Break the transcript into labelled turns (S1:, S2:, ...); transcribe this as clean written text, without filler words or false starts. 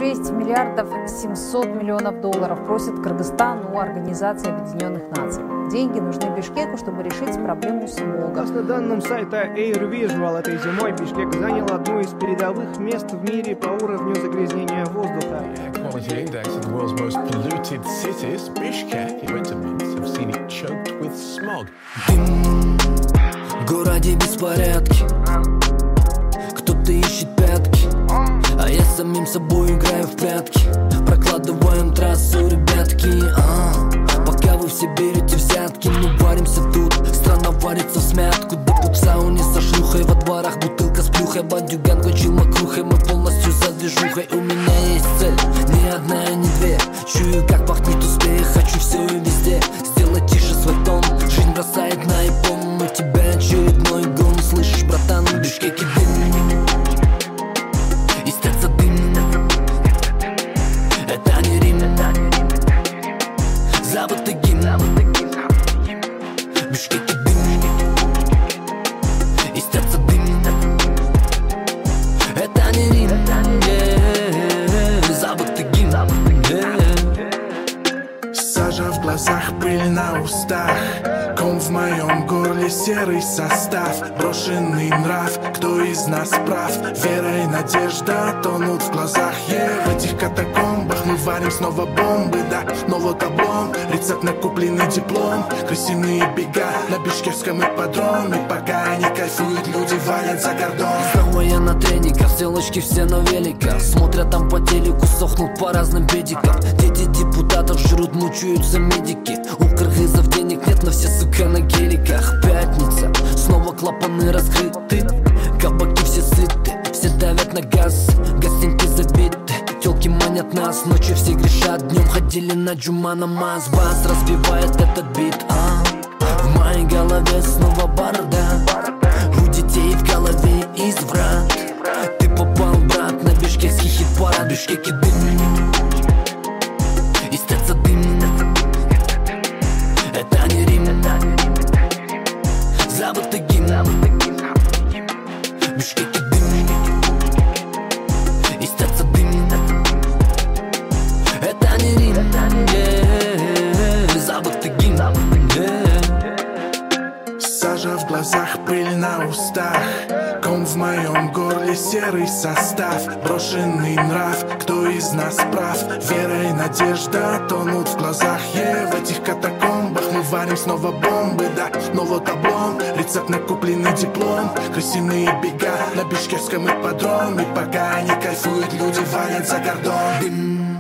S1: 6 миллиардов 700 миллионов долларов просит Кыргызстан у Организации Объединенных Наций. Деньги нужны Бишкеку, чтобы решить проблему смога.
S2: По данным сайта Air Visual, этой зимой Бишкек занял одно из передовых мест в мире по уровню загрязнения воздуха.
S3: Quality Index of the world's most polluted cities, Bishkek, in winter months, have seen it choked with smog.
S4: Дым, в городе беспорядки, кто-то ищет пятки, а я с самим собой играю в прятки. Прокладываем трассу, ребятки, пока вы все берете взятки. Мы варимся тут, страна варится в смятку. Депут в сауне со шлюхой, во дворах бутылка с плюхой. Бандюган кончил макрухой, мы полностью за движухой. У меня есть цель, ни одна и не две. Чую, как пахнет успех, хочу все и везде. Сделать тише свой тон, жизнь бросает на iPhone. У тебя очередной гон, слышишь, братан, в Бишкеке дым. Истец дым, это не Рим, забытый гимн. В Бишкеке дым, истец дым, это не Рим, забытый гимн.
S5: Сажа в глазах, пыль на устах, ком в моем горле, серый состав, брошенный нрав, кто из нас прав? Вера и надежда тонут в глазах, в этих катакомбах мы варим снова бомбы, да, но вот облом, рецепт на купленный диплом, крысиные бега на бишкекском ипподроме, пока они кайфуют, люди валят за кордон.
S4: Снова я на тренингах, селочки все на великах, смотрят там по телеку, сохнут по разным педикам. Дети депутатов жрут, мучаются медики, у кыргызов денег нет, но все, сука, на геликах. Пятница, снова клапаны раскрыты, кабаки все сыты, все давят на газ, гостинки забиты, тёлки манят нас, ночью все грешат, днем ходили на джума намаз. Бас разбивает этот бит, в моей голове снова бардак, у детей в голове изврат. Ты попал, брат, на бишкекский хит-парад. Бишкеке дым, истец дым, это не Рим, забытый гимн. В Бишкеке дым, истец дым, это не Рим, забытый гимн.
S5: Сажа в глазах, пыль на устах, ком в моем горле, серый состав, брошенный нрав, кто из нас прав? Вера и надежда тонут в глазах, в этих катакомбах мы варим снова бомбы, да, но вот облом, рецепт на купленный диплом, крысиные бега на бишкекском ипподроме, пока они кайфуют, люди валят за кордон.
S4: Дым,